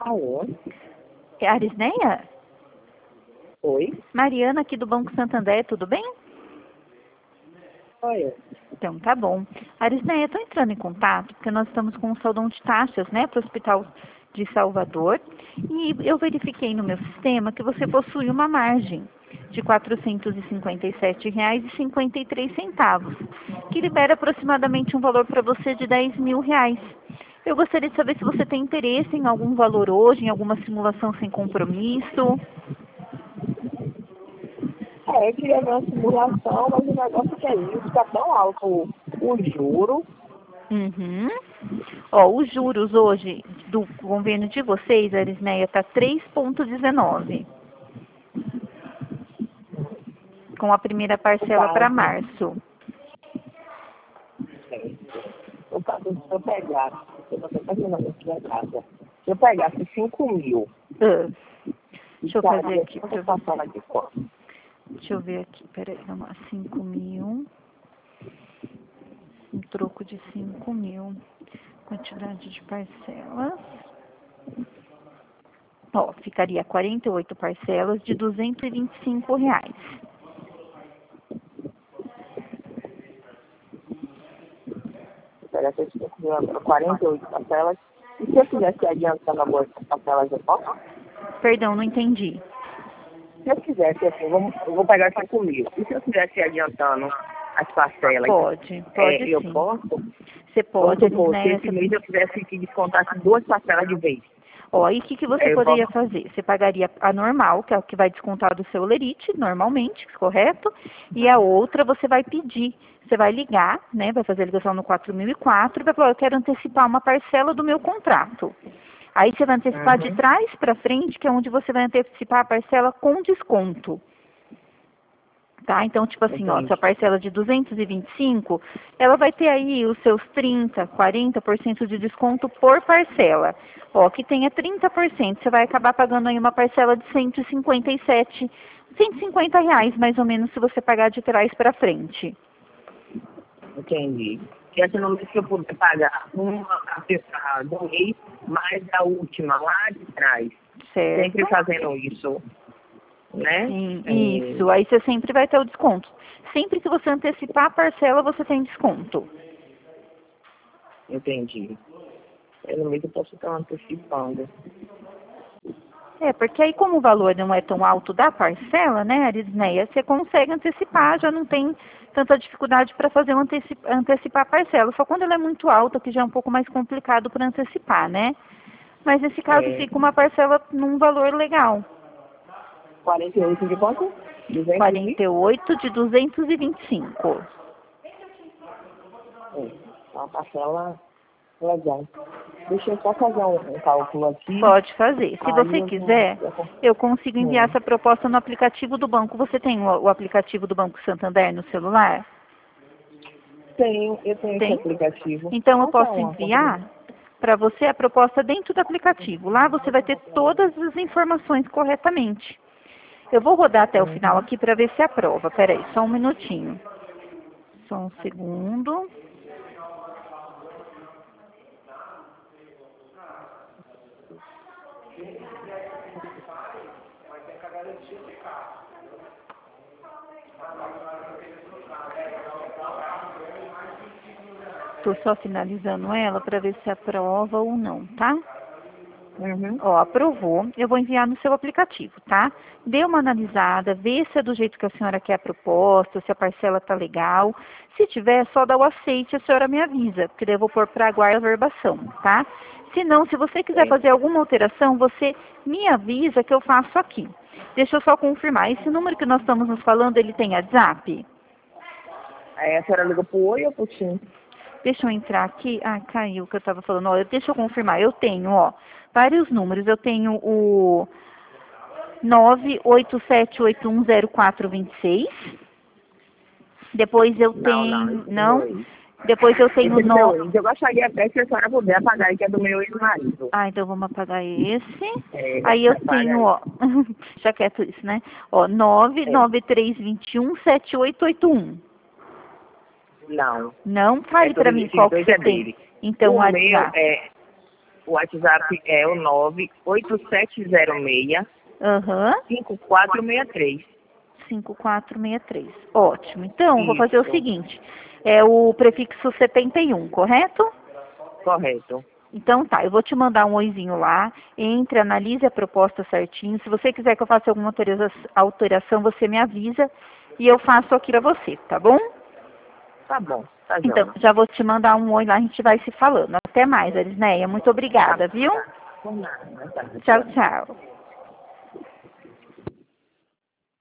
Alô? É a Arisneia? Oi? Mariana aqui do Banco Santander, tudo bem? Oi. Então, tá bom. Arisneia, estou entrando em contato porque nós estamos com um saldão de taxas, né, para o Hospital de Salvador. E eu verifiquei no meu sistema que você possui uma margem de R$ 457,53, que libera aproximadamente um valor para você de R$ 10.000. Eu gostaria de saber se você tem interesse em algum valor hoje, em alguma simulação sem compromisso. Eu queria ver uma simulação, mas o negócio que é isso, tá tão alto o juro. Uhum. Ó, os juros hoje do governo de vocês, Arisneia, tá 3,19, com a primeira No parcela para caso, março. no caso, se eu pegar, eu tô terminando aqui na casa, se eu pegasse 5.000, Ah, deixa eu fazer aqui quanto para você. passando de conta? Deixa eu ver aqui, peraí, vamos lá, 5.000, um troco de 5.000, quantidade de parcelas. Ó, ficaria 48 parcelas de R$ 225. Se eu pegasse 5.000 agora, 48 parcelas, e se eu quisesse adiantando algumas parcelas, eu posso? Perdão, não entendi. Se eu quisesse, assim, eu vou pegar 5.000, e se eu quisesse adiantando as parcelas, Pode eu sim. posso? Você Vamos pode, supor, se né? esse mês eu quisesse que descontasse 2 parcelas de vez. Ó, e o que você Eu posso. poderia fazer? Você pagaria a normal, que é o que vai descontar do seu lerite, normalmente, correto? E a outra você vai pedir. Você vai ligar, né? Vai fazer a ligação no 4004 e vai falar, eu quero antecipar uma parcela do meu contrato. Aí você vai antecipar de trás para frente, que é onde você vai antecipar a parcela com desconto. Tá? Então, tipo assim, ó, sua Entendi. parcela de 225, ela vai ter aí os seus 30, 40% de desconto por parcela. Ó, que tenha 30%, você vai acabar pagando aí uma parcela de 157, R$ 150 mais ou menos, se você pagar de trás para frente. Entendi. E essa não que eu puder pagar do mês, mais a última lá de trás. Sempre Certo? fazendo isso, né? Sim, isso. Aí você sempre vai ter o desconto. Sempre que você antecipar a parcela, você tem desconto. Entendi. Eu no mês eu posso estar antecipando. É, porque aí como o valor não é tão alto da parcela, né, Arisneia, você consegue antecipar, já não tem tanta dificuldade para fazer antecipar a parcela. Só quando ela é muito alta, que já é um pouco mais complicado para antecipar, né? Mas nesse caso É, fica uma parcela num valor legal. 48 de quanto? 220? 48 de 225. É, uma parcela legal. Deixa eu só fazer um cálculo aqui. Pode fazer. Se Aí você eu quiser, eu consigo enviar essa proposta no aplicativo do banco. Você tem o aplicativo do Banco Santander no celular? eu tenho esse Tem? aplicativo. Então eu Qual que é posso uma conta? enviar para você a proposta dentro do aplicativo. Lá você vai ter todas as informações corretamente. Eu vou rodar até o final aqui para ver se aprova. Peraí, só um minutinho. Só um segundo. Estou só finalizando ela para ver se aprova ou não, tá? Ó, aprovou. Eu vou enviar no seu aplicativo, tá? Dê uma analisada, vê se é do jeito que a senhora quer a proposta, se a parcela tá legal. Se tiver, só dá o aceite, a senhora me avisa, porque daí eu vou pôr para aguardar a verbação, tá? Se não, se você quiser fazer alguma alteração, você me avisa que eu faço aqui. Deixa eu só confirmar. Esse número que nós estamos nos falando, ele tem WhatsApp? Aí a senhora ligou pro Oi ou pro Tim? Deixa eu entrar aqui. Ah, caiu o que eu estava falando. Ó, deixa eu confirmar. Eu tenho, ó, vários números. Eu tenho o 987810426. Depois eu Não, tenho. esse é do meu Não? ex. Depois eu tenho Esse é do meu no. ex. Eu gostaria até que a senhora puder apagar aí, que é do meu ex-marido. Ah, então vamos apagar esse. É, Aí eu apaga tenho, aí. ó. Já quieto isso, né? Ó, É. 993217881. Não. Não? É Fale pra tudo, mim esses qual que dois você é tem. dele. Então, o O meu WhatsApp. O WhatsApp é o 98706 5463. 5463. Ótimo. Então, vou fazer o seguinte. É o prefixo 71, correto? Correto. Então tá, eu vou te mandar um oizinho lá, entre, analise a proposta certinho. Se você quiser que eu faça alguma alteração, você me avisa e eu faço aqui pra você, tá bom? Tá bom, tá bom. Então, já vou te mandar um oi lá, a gente vai se falando. Até mais, Arisneia. Muito obrigada, viu? Por nada. Tchau, tchau.